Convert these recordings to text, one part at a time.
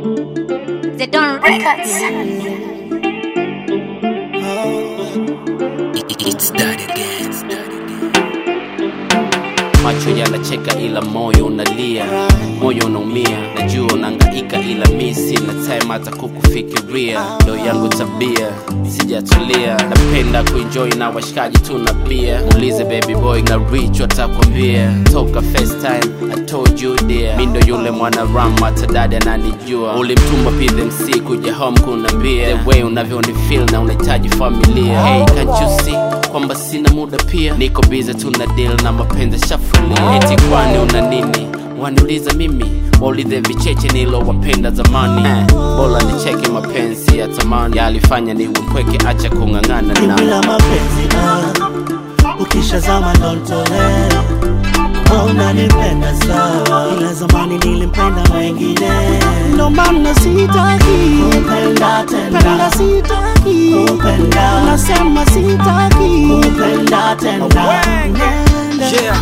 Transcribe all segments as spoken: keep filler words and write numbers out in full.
The Don Records. It's that again. Macho yanacheka ila moyo unalia, moyo unaumia, najua unahangaika ila mimi sina time hata kukufikiria. Ndo yangu tabia, sijatulia, napenda kuenjoy na washikaji tunabia. Muulize baby boy na Rich watakwambia. Toka first time, I told you dear, mimi ndo yule mwana rama hata dada ananijua. Ulimtuma P M C kuja home kunambia the way unavyonifeel na unahitaji familia. Hey, can't you see kwamba sina muda pia, niko busy tuna deal na mapenzi shafulia. Eti kwani una nini? Waniuliza mimi, waulize vicheche nilo wapenda zamani. eh, Bola nicheke mapenzi ya tamani, yalifanya niwe mpweke, acha kungangana na bila mapenzi na ukishazama ndo ntolea. Unanipenda sawa, ila zamani nilimpenda wengine. Ndo maana sitaki kupenda tena, penda sitaki kupenda, nasema sitaki kupenda tena. Yeah.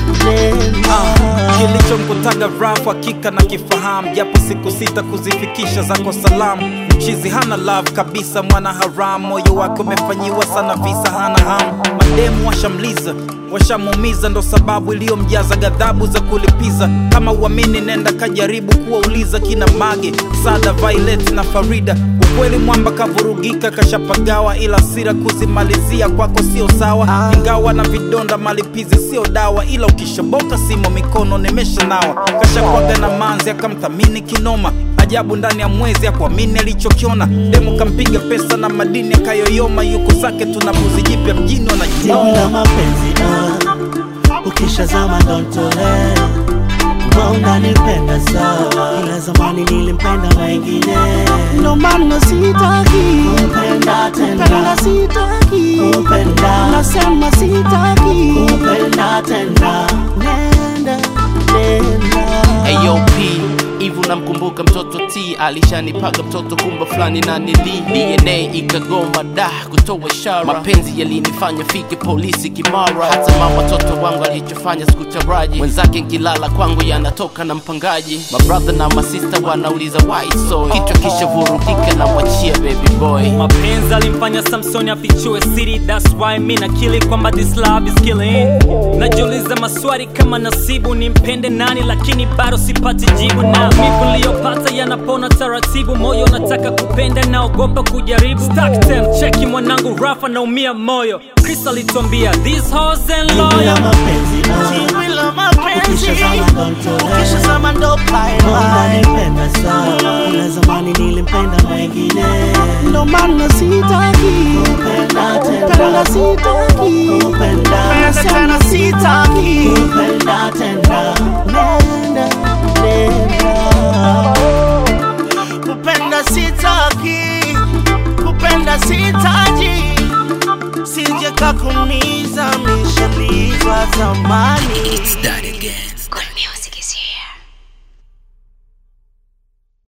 Uh, kilicho mkutaga rafu hakika na kifahamu, japo siku sita kuzifikisha zako salamu. Mchizi hana love kabisa, mwana haramu, moyo wake umefanyiwa sana visa, hana hamu. Mademu washamliza, washamumiza, ndo sababu iliyomjaza ghadhabu za kulipiza. Kama uamini nenda kajaribu kuwauliza kina Mage, Sada, Violet na Farida. Ukweli mwamba kavurugika, kashapagawa, ila sira kuzimalizia kwako sio sawa. Ingawa na vidonda malipizi sio dawa, ila ukishaboka simo mikono nimesha nawa. Kashakwaga na manzi akamthamini kinoma, ajabu ndani ya mwezi ya kuamini alichokiona. Demo kampiga pesa na madini akayoyoma, yuko zake tunabuzi jipya mjini wanajitoma. Bila mapenzi na ukishazama ndo ntolea. Unanipenda sawa, ila zamani nilimpenda wengine. Ndo maana sitaki kupenda tena, penda sitaki kupenda, nasema sitaki kupenda tena. Nenda, nenda. Ayo P, Ivu namkumbuka mtoto T, alishanipaga mtoto kumba flani na nili. D N A ikagoma da kutoa ishara, mapenzi yalinifanya fike polisi kimara. Hata mama toto wangu alichofanya sikutaraji, mwenzake nkilala kwangu yanatoka na mpangaji. My brother na my sister wanauliza why so, kichwa kisha vurugika na mwachia baby boy. Mapenzi alimfanya Samson afichue siri, that's why mi nakili kwamba this love is killing. Najiuliza maswali kama nasibu, nimpende nani lakini bado sipati jibu. Na maumivu niliyopata yanapona taratibu, moyo nataka kupenda naogopa kujaribu. Stack ten, cheki mwanangu Rafa naumia moyo. Chris alituambia these hoes and loyal. Bila mapenzi na Bila mapenzi, ukishazama ndo ntolea. ukishazama ndo paima. Unanipenda sawa, ila zamani nilimpenda wengine. Ndo maana sitaki kupenda tena, penda sitaki kupenda, nasema sitaki kupenda tena. Nenda, nenda. Kupenda sitaki, kupenda sitaji, sije kakumiza, mishalizwa zamani. It's that again.